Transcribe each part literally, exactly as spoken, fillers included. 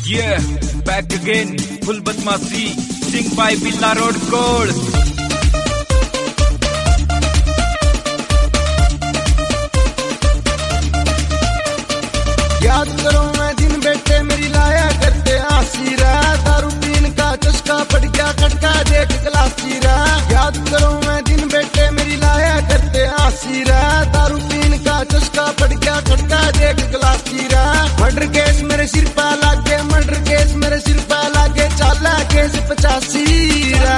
Yeah, back again, full बदमाशी, sing by Villa Road Code. याद करो मैं दिन बेटे मेरी लाया करते आसीरा, दारू पीन का चस्का पड़ गया खटका देख गिलासी रा। याद करो मैं दिन बेटे मेरी लाया करते आसीरा, दारू पीन का चस्का पड़ गया खटका देख गिलासी रा। मर्डर केस मेरे सिर पे लागे, मर्डर केस मेरे सिर पे लागे, चाला केस पचासी रा।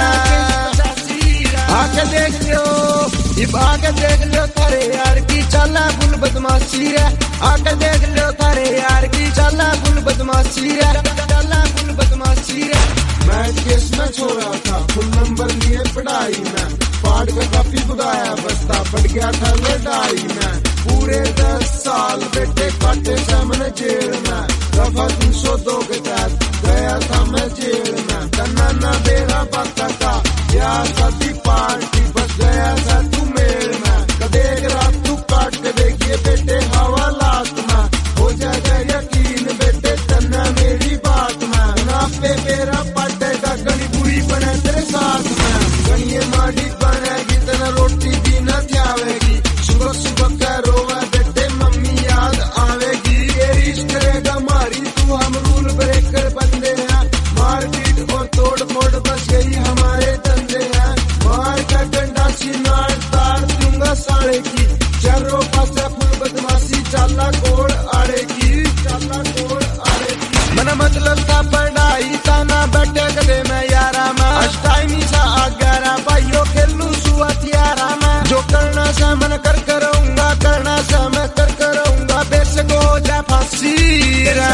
आके देख लो, इब आके देख लो थारे यार की चाला फुल बदमाशी रे। आके देख लो थारे यार की चाला फुल बदमाशी रे, चाला फुल बदमाशी रे। मैं केस में छोड़ा था, फुल नंबर लिए पढ़ाई में, पाड़ का काफी बुगाया बस्ता पड़ गया था लड़ाई में। पूरे दस साल बेटे काटे था मैंने जेल में, दफा तीन सौ दो के तहत गया था मैं जेल में। कन्ना ना बेरा बाता था या सदी पार्टी बस गया था तू मेल में। देख रात तू काट के देखिए बेटे हवालात में, हो जाएगा यकीन बेटे तन्ना मेरी बात में। ना पे मेरा पटेगा गनी बुरी बने तेरे साथ में, गनिए माड़ी बनेगी तेना रोटी भी न त्यावेगी। सुबह सुबह करो बेटे मम्मी याद आवेगी, ये रिश्त करेगा मारी तू हम रूल ब्रेकर बंदे हैं। मारपीट और तोड़ फोड़ बस यही हमारे धंधे हैं, मार का डंडा सीनार तार दूंगा साढ़े की। चारों पास फुल बदमाशी चाला कोड़ आड़े की, चाला कोड़ आड़े की। मना मतलब था पढ़ाई था ना बैठे कदे में यारा में, आज टाइम ही सा आ ग्यारह भाइयों खेलू सुआ तियारा में। जो करना सा मन कर करूंगा, करना सा मैं कर करूंगा, बेशक हो जा फांसी रे।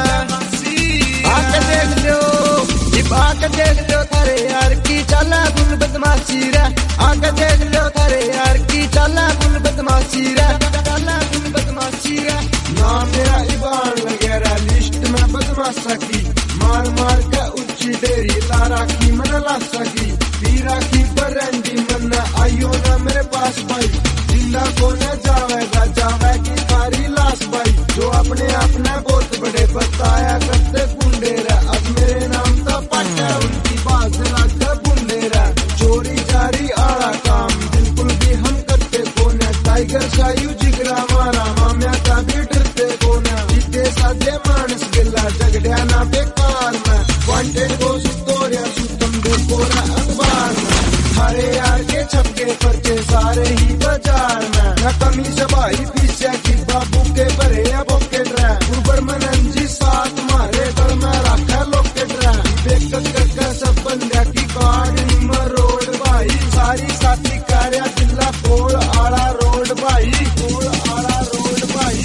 आके देख लो, इब आके देख लो थारे यार की चाला फुल बदमाशी रे। आके देख लो थारे यार की चाला फुल बदमाशी रे, चाला फुल बदमाशी रे। ना मेरा इबान वगैरह लिस्ट में बदमाशा की, मार मार के ऊंची डेरी लारा की मन ला सकी। पीरा की बरंडी मन आइयो ना मेरे पास भाई, जिंदा को न जावेगा जावेगी थारी लाश भाई। जो अपने अपने बहुत बड़े बताया करते गुंडे रे, अब मेरे नाम था पट्टा उनकी बात राजा बुंडे रे। चोरी जारी आड़ा काम बिल्कुल भी हम करते कौन है, टाइगर सायु जिगरा मारा माम्या का भी डरते कौन है। जीते साधे मानस गिला झगड़िया ना बेकार में, वांटेड को सुतोरिया सुतम देखो ना अखबार में। थारे यार के छपके पर्चे सारे ही बाजार में, न कमी सबाई पीछे की बाबू के भरे या पॉकेट रे। ऊपर मनंजी साथ मारे पर मैं रखा लोकेट रे। देख कर सब बंदा की कार्ड निम्बर रोड भाई, सारी साथी कार्या जिला कोड़ आड़ा रोड भाई, कोड़ आड़ा रोड भाई।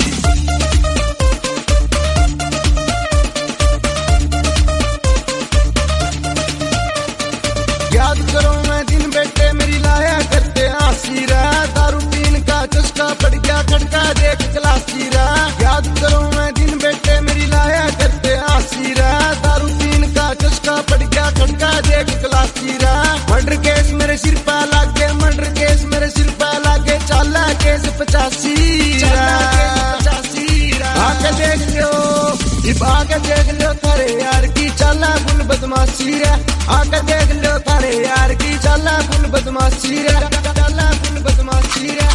याद करो मैं दिन बेटे मेरी लाया करते आसीरा, दारू पीन का चस्का पड़ गया खटका देख गिलासी रा। याद करो मैं दिन बेटे मेरी लाया करते आसीरा, दारू पीन का चस्का पड़ गया खटका देख गिलासी रा। मर्डर केस मेरे सिर पे लागे, मर्डर केस मेरे सिर पे लागे, चाला केस पचासी रा। आके देख लो, इब आके देख लो थारे यार की चाला फुल बदमाशी रे। आके देख लो थारे यार की चाला फुल बदमाशी रे, चाला फुल बदमाशी रे।